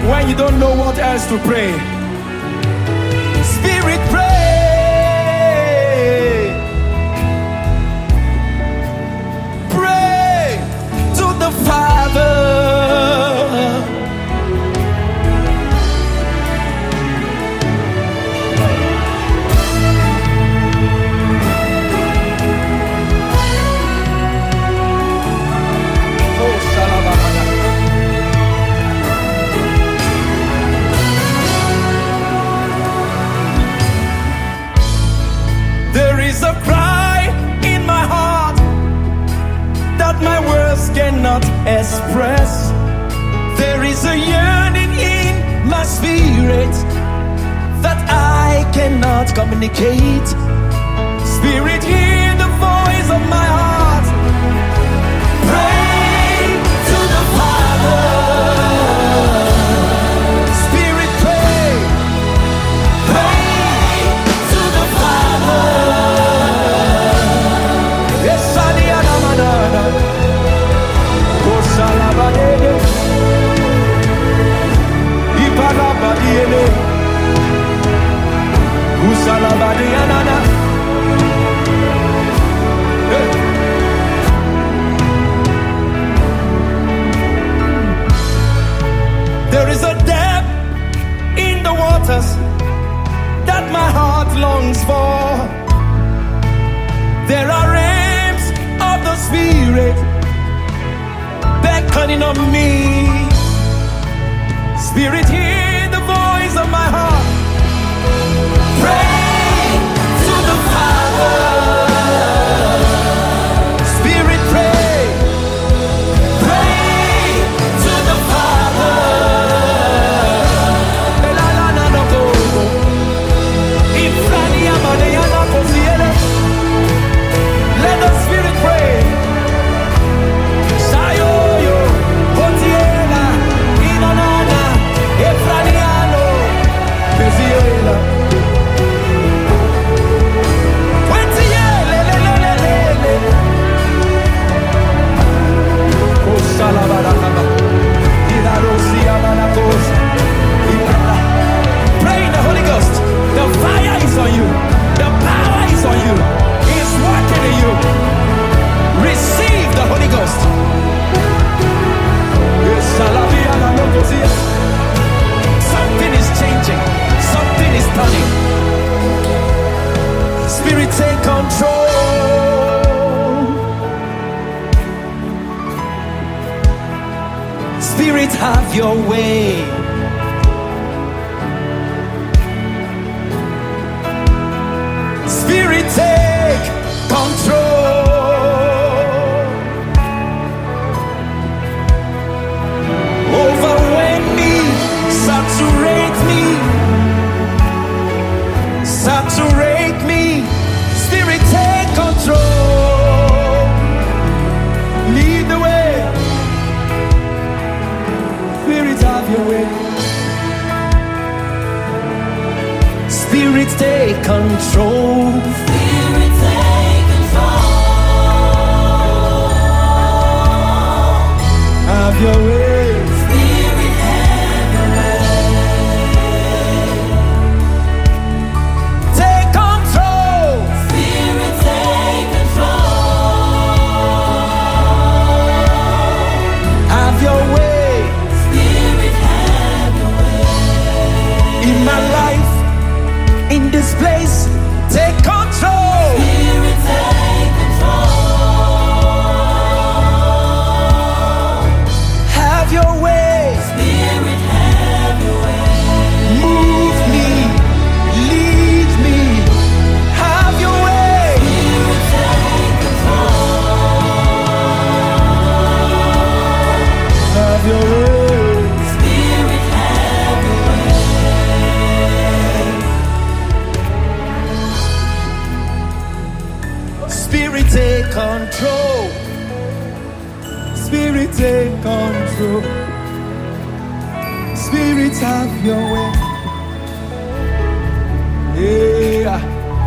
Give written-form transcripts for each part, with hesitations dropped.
when you don't know what else to pray. Spirit, pray. Pray to the Father. There is a cry in my heart that my words cannot express. There is a yearning in my spirit that I cannot communicate. Spirit, hear the voice of my heart. Pray to the Father. Spirit, pray. Pray to the Father. Yes, Sadiana Manana. Oh, Salabadene. Iparabadiene. Usalabadiana. There is a depth in the waters that my heart longs for. There are realms of the Spirit beckoning on me. Spirit, hear the voice of my heart. Pray to the Father. Spirit, pray. Pray to the Father. Let the Spirit pray. Sayoyo, Hotiela, Inanana, Efraniano, Beziela. Pray in the Holy Ghost. The fire is on you. The power is on you. It's working in you. Receive the Holy Ghost. Something is changing. Something is turning. Spirit, take control. Spirit, have your way. Spirit, take control. Overwhelm me, saturate me, saturate me. Spirit, take control. Lead the way. Spirit, have your way. Spirit, take control. Spirit, take control. Have your way. Spirit, have your way. Take control. Spirit, take control. Have your way. Spirit, have your way. In my life, in this place, take control. Spirit, take control. Have your way. Spirit, have your way. Move me, lead me. Have your way. Spirit, take control. Have your way. Spirit, have your way. Spirit, take control. Spirit, take control. Spirit, have your way. Yeah.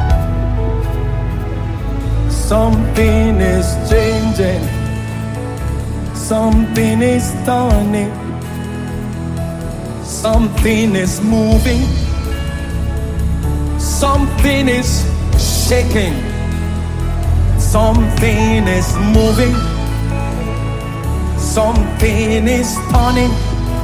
Something is changing. Something is turning. Something is moving. Something is shaking. Something is moving. Something is turning.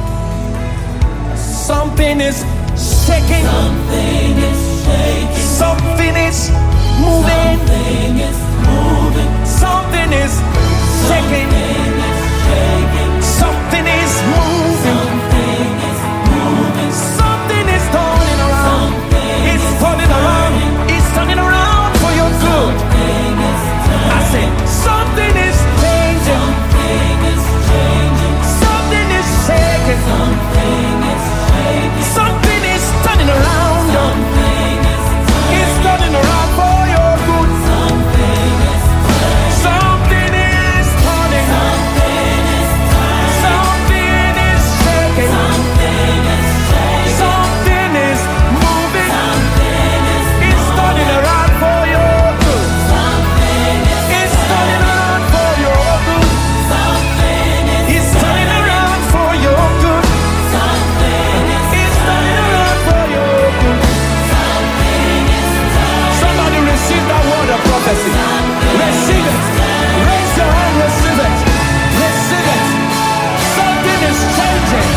Something is shaking. Something is shaking. Something is moving. Something is moving. Something is shaking. Something is shaking. Something is moving. Something is moving. Something is turning around. It's turning around. It's turning around for your good. Something is turning. I say something is changing. Something is changing. Something is shaking. Something is shaking. Something is turning around. Something is turning. It's turning around for your good. Something is turning. Something is turning. Something is turning. Something is shaking. Something is shaking. Something is moving. Something is It's turning around for your good. something is It's turning around for your good. something is It's turning around for your good. something is It's turning around for your good. something is Somebody receive that word of prophecy. Receive it. Raise your hand, receive it. Receive it. Something is changing.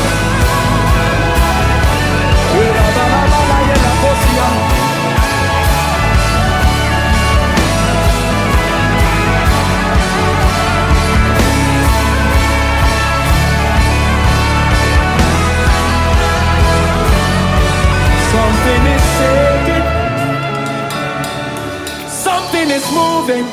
Something is shaking. Something is moving.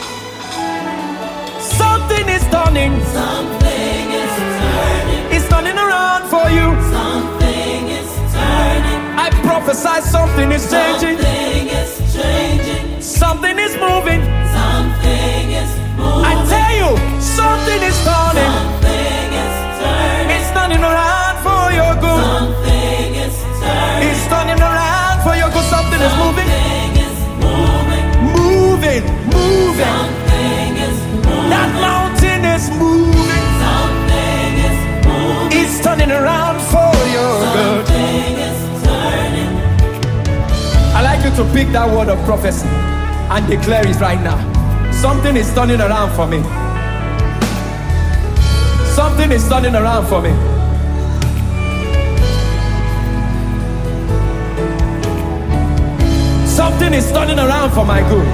Something is turning. something is turning. It's turning around for you. Something is turning. I prophesy something is changing. Something is changing. Something is moving. Something is moving. I tell you, something is turning. Something is turning. It's turning around for your good. Something is turning. It's turning around for your good. Something is moving. Something is moving. Moving, moving. Something is moving. That mountain is moving. Something is moving. It's turning around for your good. Something is turning. I like you to pick that word of prophecy and declare it right now. Something is turning around for me. Something is turning around for me. Something is turning around for my good.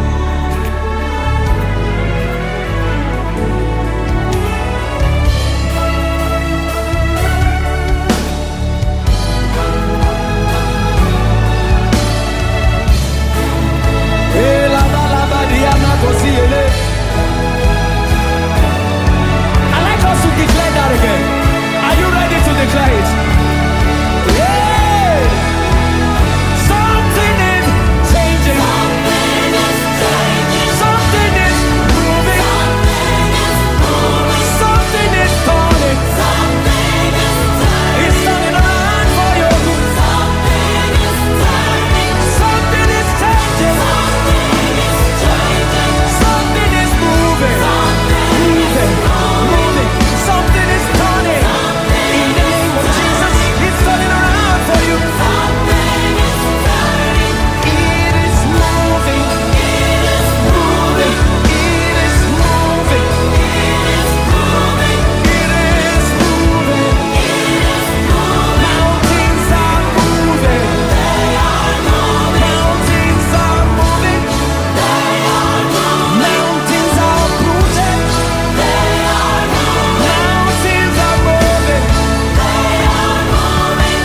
I like us to declare that again. Are you ready to declare it? Yeah! Something is changing. Something is changing. Something is moving. Something is moving. Something is turning. Something is turning. It's turning around for your good. Something is turning. Something is changing. Something is changing. Something is moving. Moving. Moving. Something is turning. In the name of Jesus, it's turning around for you. Something is turning. It is moving. It is moving. It is moving. It is moving. It is moving. It is moving. Mountains are moving. They are moving. Mountains are moving. They are moving. Mountains are moving. They are moving. Mountains are moving. They are moving.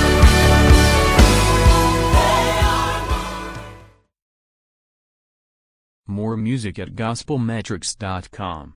More music at gospelmetrics.com.